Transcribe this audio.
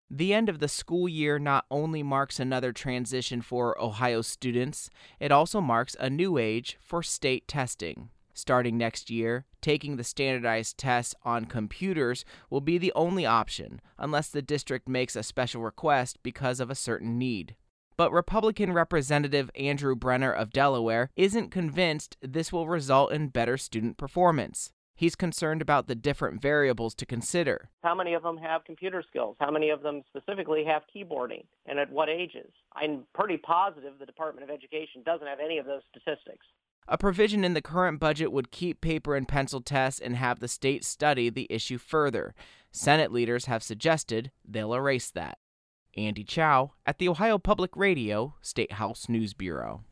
The end of the school year not only marks another transition for Ohio students, it also marks a new age for state testing. Starting next year, taking the standardized tests on computers will be the only option, unless the district makes a special request because of a certain need. But Republican Representative Andrew Brenner of Delaware isn't convinced this will result in better student performance. He's concerned about the different variables to consider. How many of them have computer skills? How many of them specifically have keyboarding? And at what ages? I'm pretty positive the Department of Education doesn't have any of those statistics. A provision in the current budget would keep paper and pencil tests and have the state study the issue further. Senate leaders have suggested they'll erase that. Andy Chow at the Ohio Public Radio State House News Bureau.